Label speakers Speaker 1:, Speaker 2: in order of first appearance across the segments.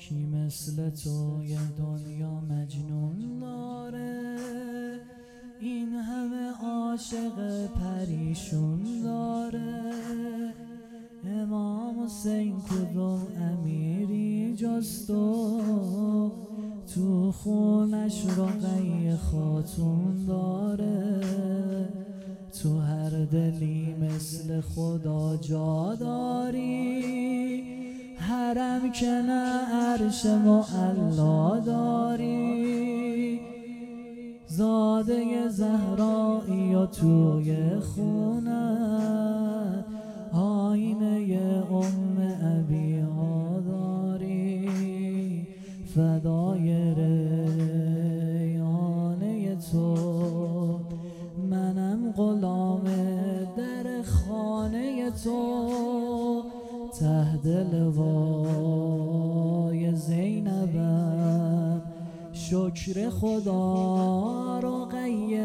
Speaker 1: کی مثل تو یه دنیا مجنون داره، این همه عاشق پریشون داره. امام حسین کدوم امیری جز تو خونش رقیه خاتون داره. تو هر دلی مثل خدا جا داری، حرم که نه عرش معلا داری. زاده زهرایی و توی خونت آینه ام ابیها داری. فدای ریانه تو منم، غلام در خانه تو. ته دل وای زینبم، شکر خدا رقی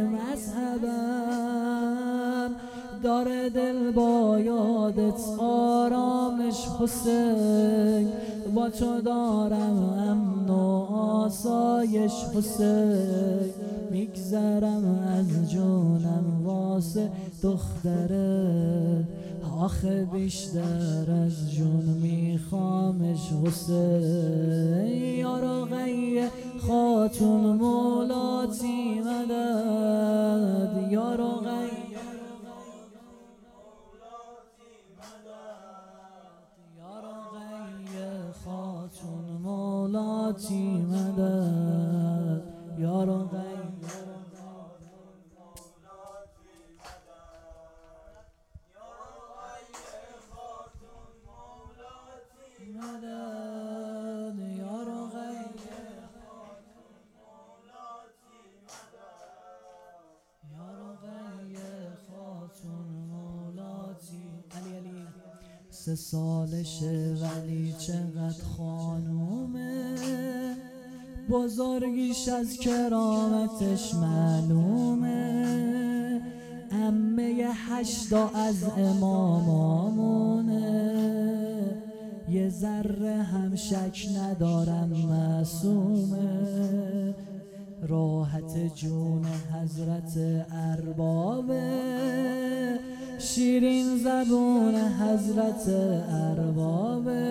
Speaker 1: مذهبم. داره دل با یادت آرامش حسین، با تو دارم امن و آسایش حسین. میگذرم از جونم واسه دختره، آخه بیشتر از جون میخوامش حسین. یا رقیه خاتون مولاتی مدد، یا رقیه خاتون مولاتی مدد، یا رقیه مدد، یا رقیه یا رقیه خاتون مولاتی. علی 3 سالشه ولی چقدر خانومه، بزرگیش از کرامتش معلومه. عمه 8 از امامامونه، یه ذره هم شک ندارم معصومه. راحت جون حضرت اربابه، شیرین زبون حضرت اربابه.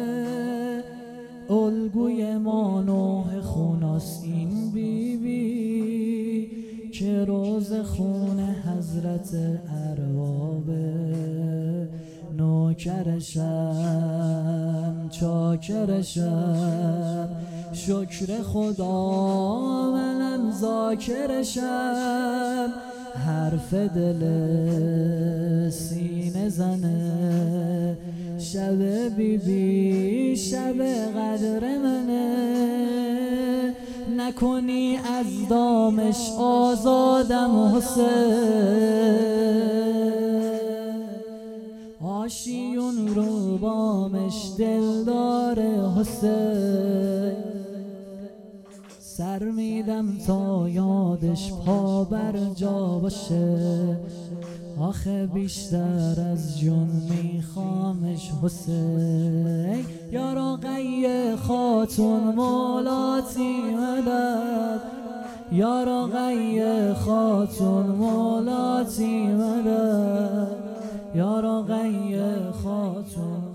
Speaker 1: الگوی ما نوح خوناست این بیبی، که روز خون حضرت اربابه. نوکرشم چاکرشم، شکر خدا منم ذاکرشم. حرف دل سینه زنه، شب بیبی شب قدر منه. نکنی از دامش آزادم حسین، آشیون رو بامش دلدار حسین. سر میدم تا یادش پا بر جا باشه، آخه بیشتر از جون میخوامش حسین. یا رقیه خاتون مولاتی مدد، یا رقیه خاتون مولاتی مدد، یا رقیه خاتون